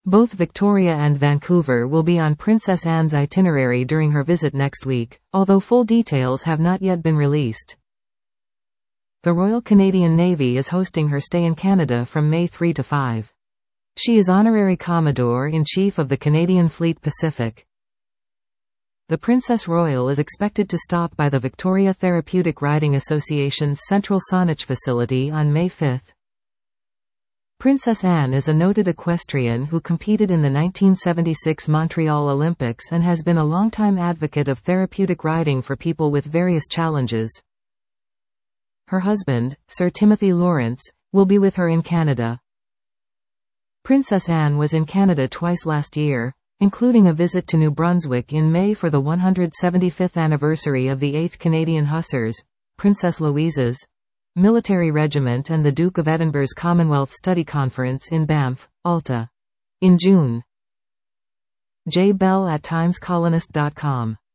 Both Victoria and Vancouver will be on Princess Anne's itinerary during her visit next week, although full details have not yet been released. The Royal Canadian Navy is hosting her stay in Canada from May 3 to 5. She is Honorary Commodore-in-Chief of the Canadian Fleet Pacific. The Princess Royal is expected to stop by the Victoria Therapeutic Riding Association's Central Saanich facility on May 5. Princess Anne is a noted equestrian who competed in the 1976 Montreal Olympics and has been a longtime advocate of therapeutic riding for people with various challenges. Her husband, Sir Timothy Lawrence, will be with her in Canada. Princess Anne was in Canada twice last year, including a visit to New Brunswick in May for the 175th anniversary of the 8th Canadian Hussars, Princess Louise's Military Regiment, and the Duke of Edinburgh's Commonwealth Study Conference in Banff, Alta. In June. J. Bell at timescolonist.com